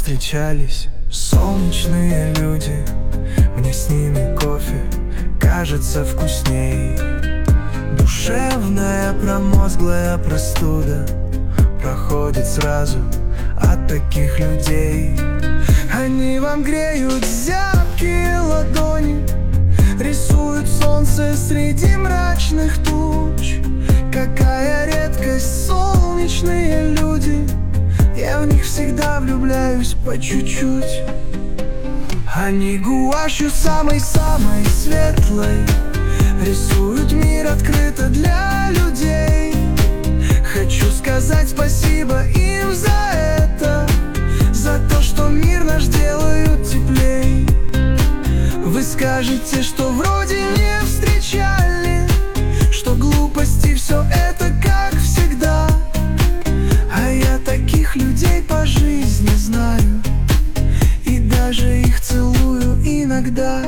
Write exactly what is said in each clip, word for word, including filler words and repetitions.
встречались солнечные люди. Мне с ними кофе кажется вкусней. Душевная промозглая простуда проходит сразу от таких людей. Они вам греют зябкие ладони, рисуют солнце среди мрачных туч. Какая редкость солнечные люди, я в них всегда влюбляюсь по чуть-чуть. Они гуашью самой-самой светлой рисуют мир открыто для людей. Хочу сказать спасибо им за это, за то, что мир наш делают теплей. Вы скажете, что вроде не встречали, что глупости все это как всегда. А я таких людей по жизни знаю, и даже их целую иногда.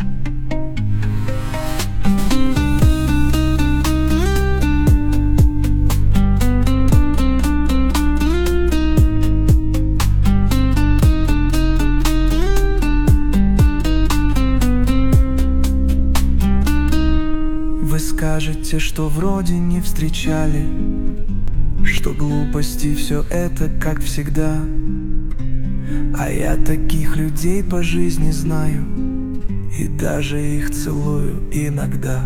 Вы скажете, что вроде не встречали, что глупости все это как всегда. А я таких людей по жизни знаю, и даже их целую иногда.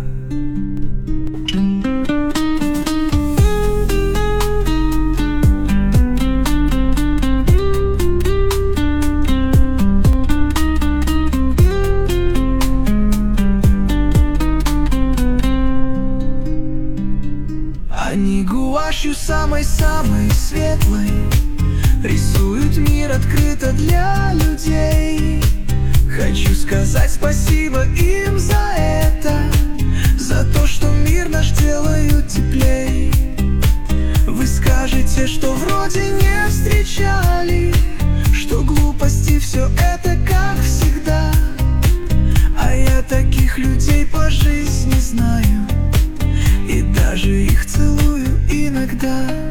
Они гуашью самой-самой светлой рисуют мир открыто для людей. Хочу сказать спасибо им за это, за то, что мир наш делают теплей. Вы скажете, что вроде не встречали, что глупости все это как всегда. А я таких людей по жизни знаю, и даже их целую иногда.